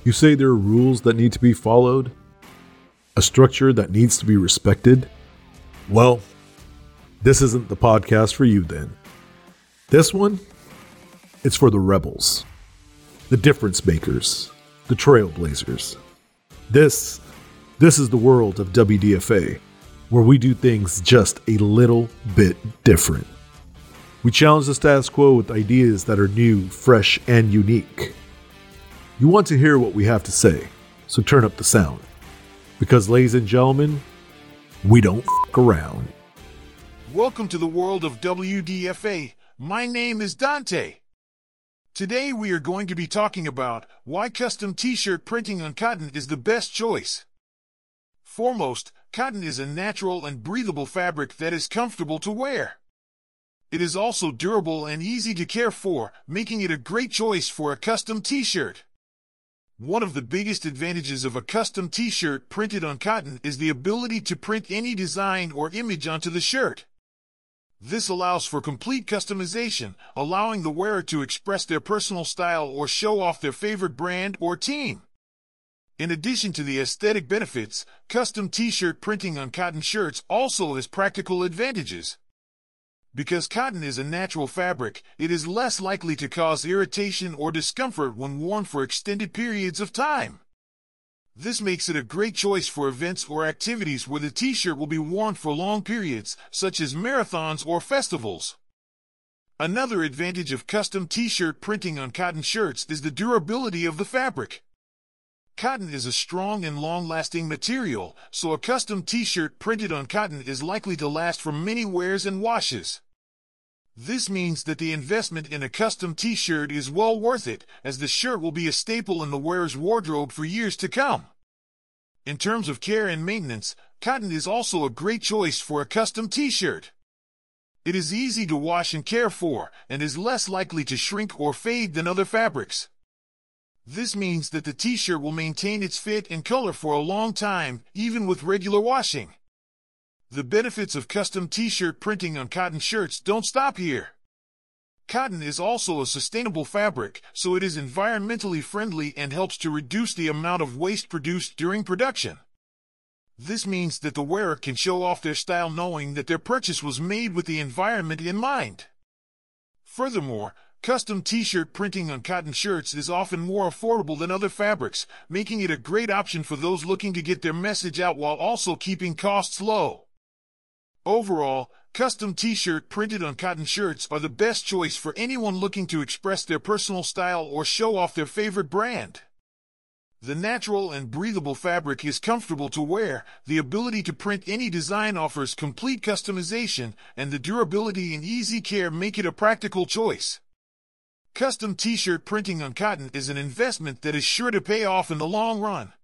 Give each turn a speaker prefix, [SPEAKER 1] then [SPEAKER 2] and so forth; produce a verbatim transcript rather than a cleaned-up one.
[SPEAKER 1] You say there are rules that need to be followed? A structure that needs to be respected? Well, this isn't the podcast for you then. This one, it's for the rebels, the difference makers, the trailblazers. This, this is the world of W D F A, where we do things just a little bit different. We challenge the status quo with ideas that are new, fresh, and unique. You want to hear what we have to say, so turn up the sound. Because, ladies and gentlemen, we don't f*** around.
[SPEAKER 2] Welcome to the world of W D F A. My name is Dante. Today we are going to be talking about why custom t-shirt printing on cotton is the best choice. Foremost, cotton is a natural and breathable fabric that is comfortable to wear. It is also durable and easy to care for, making it a great choice for a custom t-shirt. One of the biggest advantages of a custom t-shirt printed on cotton is the ability to print any design or image onto the shirt. This allows for complete customization, allowing the wearer to express their personal style or show off their favorite brand or team. In addition to the aesthetic benefits, custom t-shirt printing on cotton shirts also has practical advantages. Because cotton is a natural fabric, it is less likely to cause irritation or discomfort when worn for extended periods of time. This makes it a great choice for events or activities where the t-shirt will be worn for long periods, such as marathons or festivals. Another advantage of custom t-shirt printing on cotton shirts is the durability of the fabric. Cotton is a strong and long-lasting material, so a custom t-shirt printed on cotton is likely to last for many wears and washes. This means that the investment in a custom t-shirt is well worth it, as the shirt will be a staple in the wearer's wardrobe for years to come. In terms of care and maintenance, cotton is also a great choice for a custom t-shirt. It is easy to wash and care for, and is less likely to shrink or fade than other fabrics. This means that the t-shirt will maintain its fit and color for a long time, even with regular washing. The benefits of custom t-shirt printing on cotton shirts don't stop here. Cotton is also a sustainable fabric, so it is environmentally friendly and helps to reduce the amount of waste produced during production. This means that the wearer can show off their style knowing that their purchase was made with the environment in mind. Furthermore, custom t-shirt printing on cotton shirts is often more affordable than other fabrics, making it a great option for those looking to get their message out while also keeping costs low. Overall, custom t-shirt printed on cotton shirts are the best choice for anyone looking to express their personal style or show off their favorite brand. The natural and breathable fabric is comfortable to wear, the ability to print any design offers complete customization, and the durability and easy care make it a practical choice. Custom t-shirt printing on cotton is an investment that is sure to pay off in the long run.